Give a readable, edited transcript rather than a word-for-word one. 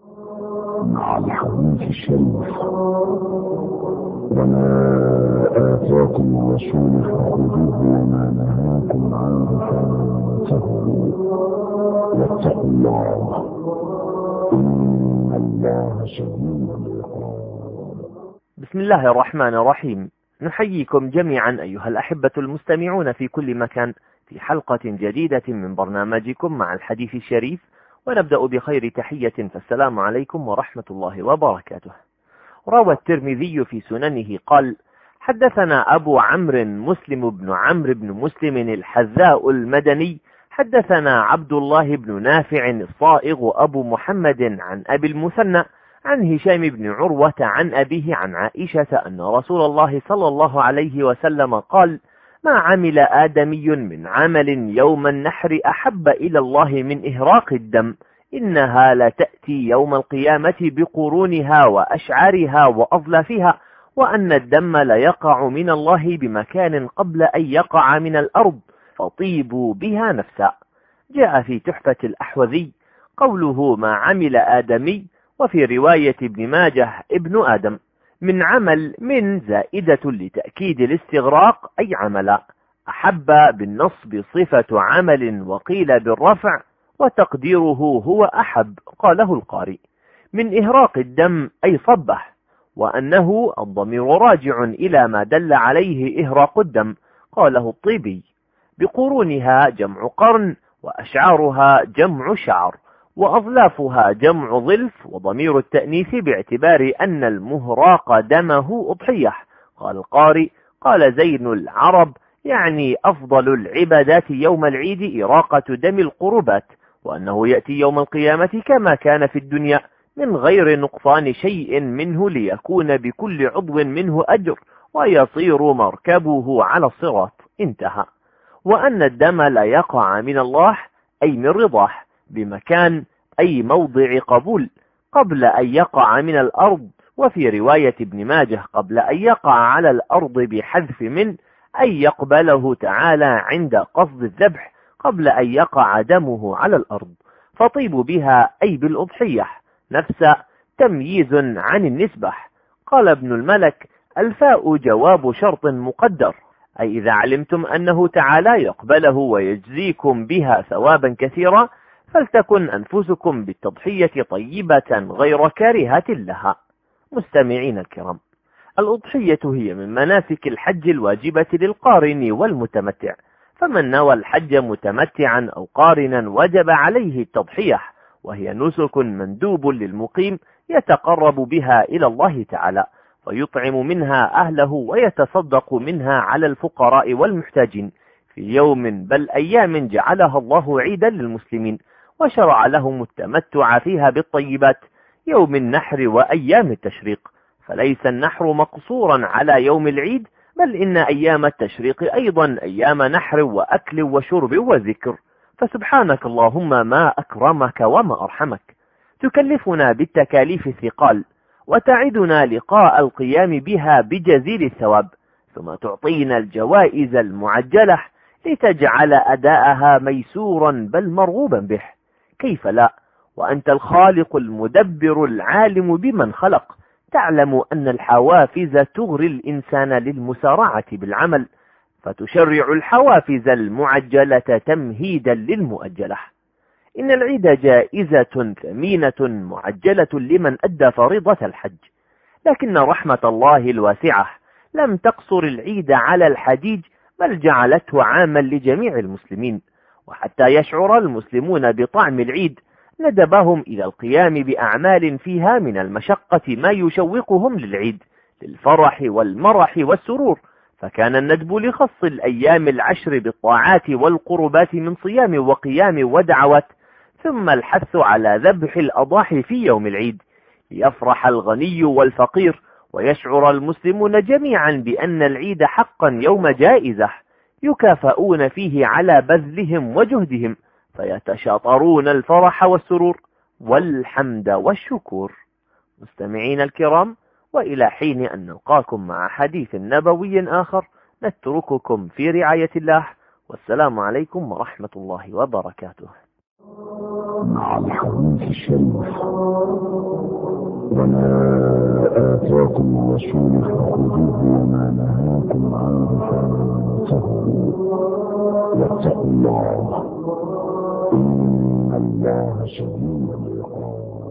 مع الحديث الشريف: وما آتاكم الرسول فخذوه وما نهاكم عنه فانتهوا واتقوا الله إن الله شديد العقاب. بسم الله الرحمن الرحيم. نحييكم جميعا أيها الأحبة المستمعون في كل مكان في حلقة جديدة من برنامجكم مع الحديث الشريف، ونبدأ بخير تحية، فالسلام عليكم ورحمة الله وبركاته. روى الترمذي في سننه قال: حدثنا أبو عمرو مسلم بن عمرو بن مسلم الحذاء المدني حدثنا عبد الله بن نافع الصائغ أبو محمد عن أبي المثنى عن هشام بن عروة عن أبيه عن عائشة أن رسول الله صلى الله عليه وسلم قال: ما عمل آدمي من عمل يوم النحر أحب إلى الله من إهراق الدم، إنها لتأتي يوم القيامة بقرونها وأشعارها وأظلافها، وأن الدم ليقع من الله بمكان قبل أن يقع من الأرض، فطيبوا بها نفسا. جاء في تحفة الأحوذي قوله ما عمل آدمي، وفي رواية ابن ماجه ابن آدم. من عمل من زائدة لتأكيد الاستغراق أي عمل. أحب بالنصب صفة عمل، وقيل بالرفع وتقديره هو أحب، قاله القاري. من إهراق الدم أي صبح، وأنه الضمير راجع إلى ما دل عليه إهراق الدم، قاله الطيبي. بقرونها جمع قرن، وأشعارها جمع شعر، وأظلافها جمع ظلف، وضمير التأنيث باعتبار أن المهراق دمه أضحية، قال القاري. قال زين العرب: يعني أفضل العبادات يوم العيد إراقة دم القربات، وأنه يأتي يوم القيامة كما كان في الدنيا من غير نقصان شيء منه، ليكون بكل عضو منه أجر، ويصير مركبه على الصراط. انتهى. وأن الدم لا يقع من الله أي من رضاه بمكان أي موضع قبول قبل أن يقع من الأرض، وفي رواية ابن ماجه قبل أن يقع على الأرض بحذف من أي يقبله تعالى عند قصد الذبح قبل أن يقع دمه على الأرض. فطيب بها أي بالأضحية نفس تمييز عن النسبة. قال ابن الملك: الفاء جواب شرط مقدر، أي إذا علمتم أنه تعالى يقبله ويجزيكم بها ثوابا كثيرا، فلتكن أنفسكم بالتضحية طيبة غير كارهة لها. مستمعين الكرام، الأضحية هي من مناسك الحج الواجبة للقارن والمتمتع، فمن نوى الحج متمتعا أو قارنا وجب عليه التضحية، وهي نسك مندوب للمقيم يتقرب بها إلى الله تعالى، فيطعم منها أهله ويتصدق منها على الفقراء والمحتاجين في يوم بل أيام جعلها الله عيدا للمسلمين، وشرع لهم التمتع فيها بالطيبات يوم النحر وأيام التشريق. فليس النحر مقصورا على يوم العيد، بل إن أيام التشريق أيضا أيام نحر وأكل وشرب وذكر. فسبحانك اللهم ما أكرمك وما أرحمك، تكلفنا بالتكاليف الثقال، وتعدنا لقاء القيام بها بجزيل الثواب، ثم تعطينا الجوائز المعجلة لتجعل أداءها ميسورا بل مرغوبا به. كيف لا، وأنت الخالق المدبر العالم بمن خلق، تعلم أن الحوافز تغري الإنسان للمسارعة بالعمل، فتشرع الحوافز المعجلة تمهيدا للمؤجلة. إن العيد جائزة ثمينة معجلة لمن أدى فريضة الحج، لكن رحمة الله الواسعة لم تقصر العيد على الحجيج، بل جعلته عاما لجميع المسلمين. وحتى يشعر المسلمون بطعم العيد ندبهم إلى القيام بأعمال فيها من المشقة ما يشوقهم للعيد، للفرح والمرح والسرور. فكان الندب لخص الأيام العشر بالطاعات والقربات من صيام وقيام ودعوات، ثم الحث على ذبح الأضاحي في يوم العيد، ليفرح الغني والفقير، ويشعر المسلمون جميعا بأن العيد حقا يوم جائزة يكافئون فيه على بذلهم وجهدهم، فيتشاطرون الفرح والسرور والحمد والشكر. مستمعين الكرام، وإلى حين أن نلقاكم مع حديث نبوي آخر، نترككم في رعاية الله، والسلام عليكم ورحمة الله وبركاته. مع الحديث الشريف. وما آتاكم الرسول فخذوه وما نهاكم عنه فانتهوا واتقوا الله إن الله شديد العقاب.